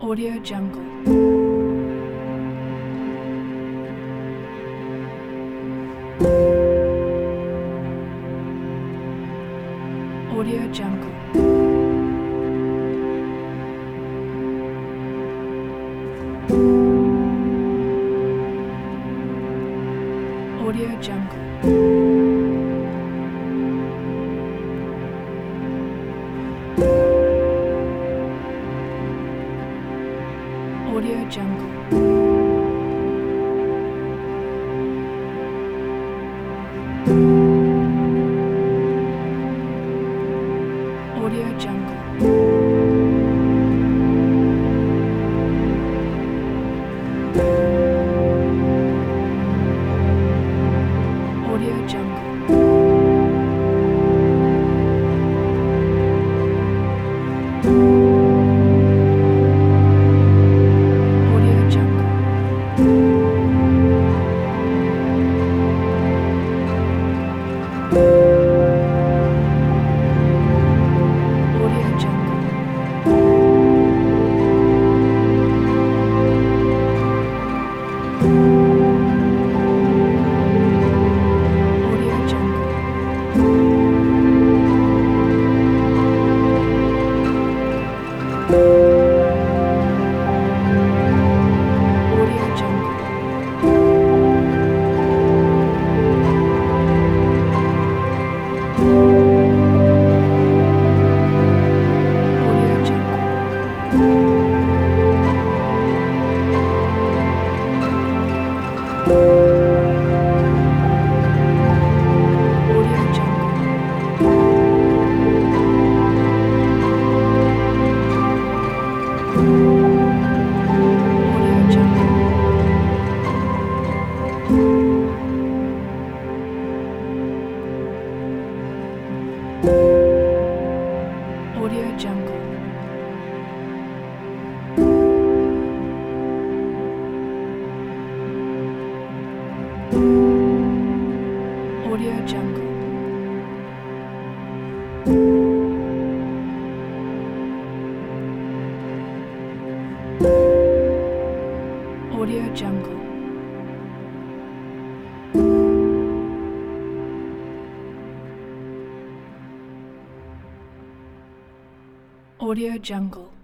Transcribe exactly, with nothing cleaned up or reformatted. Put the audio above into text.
Audio Jungle. Audio Jungle. Audio Jungle. Audio Jungle. Audio Jungle. Audio Jungle. Audio Jungle. Audio Jungle. Audio Jungle. Audio Jungle. Audio Jungle. Audio Jungle. Audio Jungle. Audio Jungle. Audio Jungle. Audio Jungle. Audio Jungle.